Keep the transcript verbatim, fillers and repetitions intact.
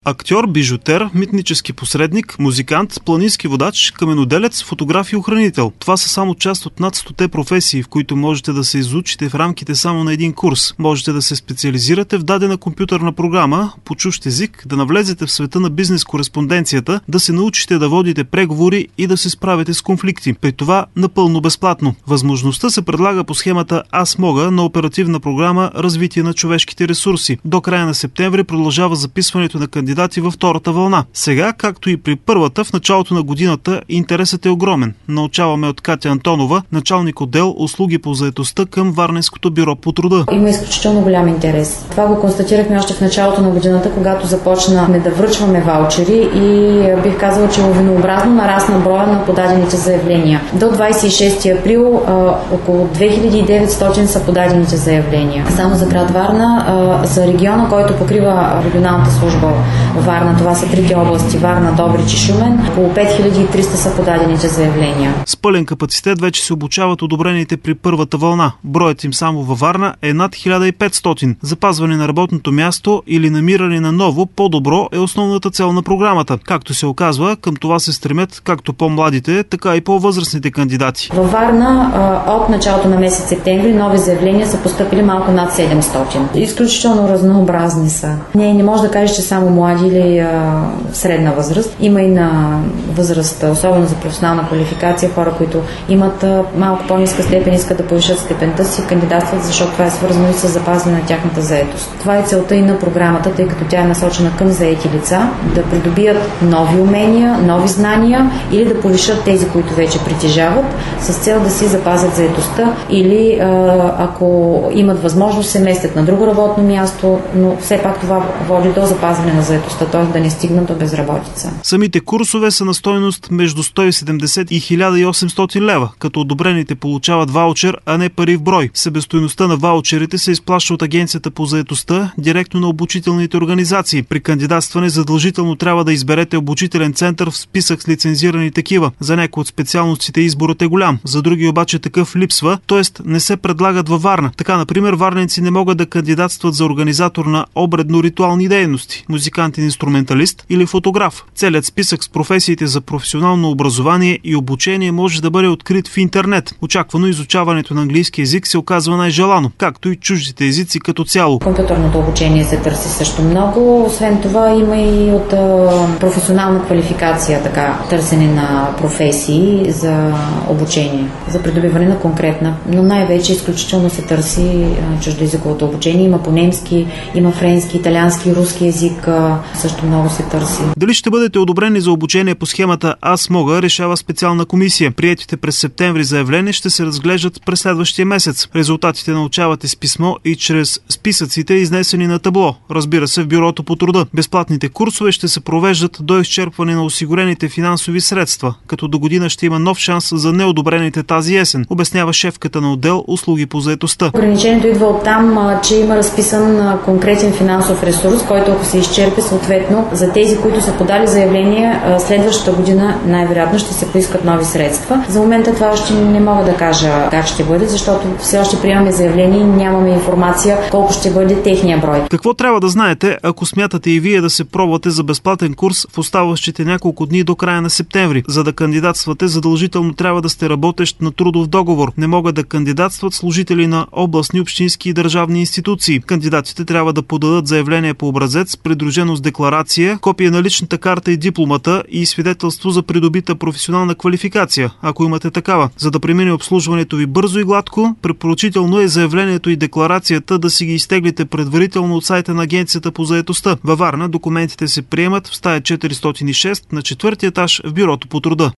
Актьор, бижутер, митнически посредник, музикант, планински водач, каменоделец, фотограф и охранител. Това са само част от над стоте професии, в които можете да се изучите в рамките само на един курс. Можете да се специализирате в дадена компютърна програма, по чужд език, да навлезете в света на бизнес кореспонденцията, да се научите да водите преговори и да се справите с конфликти. При това напълно безплатно. Възможността се предлага по схемата Аз мога на оперативна програма Развитие на човешките ресурси. До края на септември продължава записването на кандидати във втората вълна. Сега, както и при първата, в началото на годината интересът е огромен. Научаваме от Катя Антонова, началник отдел услуги по заетостта към Варненското бюро по труда. Има изключително голям интерес. Това го констатирахме още в началото на годината, когато започнахме да връчваме ваучери и бих казала, че лавинообразно нарасна броя на подадените заявления. До двадесет и шести април а, около две хиляди и деветстотин са подадените заявления. Само за град Варна, а, за региона, който покрива регионалната служба Варна, това са трите области Варна, Добрич и Шумен. Около пет хиляди и триста са подадените заявления. С пълен капацитет вече се обучават одобрените при първата вълна. Броят им само във Варна е над хиляда и петстотин. Запазване на работното място или намиране на ново, по-добро е основната цел на програмата. Както се оказва, към това се стремят както по-младите, така и по-възрастните кандидати. Във Варна от началото на месец септември нови заявления са постъпили малко над седемстотин. Изключително разнообразни са. Не, не може да кажеш, че само млади или а, средна възраст. Има и на възраст, особено за професионална квалификация, хора, които имат а, малко по-ниска степен, искат да повишат степента си, кандидатстват, защото това е свързано и с запазване на тяхната заетост. Това е целта и на програмата, тъй като тя е насочена към заети лица, да придобият нови умения, нови знания или да повишат тези, които вече притежават, с цел да си запазят заетостта или а, ако имат възможност, се местят на друго работно място, но все пак това води до запазване на заетостта, т.е. да не стигнат до безработица. Самите курсове са на стойност между сто и седемдесет и хиляда и осемстотин лева, като одобрените получават ваучер, а не пари в брой. Себестойността на ваучерите се изплаща от Агенцията по заетостта директно на обучителните организации. При кандидатстване задължително трябва да изберете обучителен център в списък с лицензирани такива. За някои от специалностите изборът е голям, за други обаче такъв липсва, т.е. не се предлагат във Варна. Така, например, варненци не могат да кандидатстват за организатор на обредно-ритуални дейности, музикант-инструменталист или фотограф. Целият списък с професиите за професионално образование и обучение може да бъде открит в интернет. Очаквано изучаването на английски език се оказва най-желано, както и чуждите езици като цяло. Компютърното обучение се търси също много. Освен това има и от а, професионална квалификация, така, търсене на професии за обучение, за придобиване на конкретна. Но най-вече изключително се търси а, чуждоезиковото обучение. Има по немски, има френски, италиански, руски език, а, също много се търси. Дали ще бъдете одобрени за обучение по схемата Аз мога, решава специална комисия. Приетите през септември заявления ще се разглеждат през следващия месец. Резултатите научавате с писмо и чрез списъците, изнесени на табло, разбира се, в бюрото по труда. Безплатните курсове ще се провеждат до изчерпване на осигурените финансови средства, като до година ще има нов шанс за неодобрените тази есен, обяснява шефката на отдел услуги по заетостта. Ограничението идва от там, че има разписан конкретен финансов ресурс, който ако се изчерпи, съответно за тези, които са подали заявление, следващата година най-вероятно ще се поискат нови средства. За момента това още не мога да кажа как ще бъде, защото все още приемаме заявление и нямаме информация колко ще бъде техния брой. Какво трябва да знаете, ако смятате и вие да се пробвате за безплатен курс в оставащите няколко дни до края на септември? За да кандидатствате, задължително трябва да сте работещ на трудов договор. Не могат да кандидатстват служители на областни, общински и държавни институции. Кандидатите трябва да подадат заявление по образец, придружено с декларация, копия на личната карта и дипломата и свидетелство за придобита професионална квалификация, ако имате такава. За да премине обслужването ви бързо и гладко, препоръчително е заявлението и декларацията да си ги изтеглите предварително от сайта на Агенцията по заетостта. Във Варна документите се приемат в стая четиристотин и шест на четвърти етаж в бюрото по труда.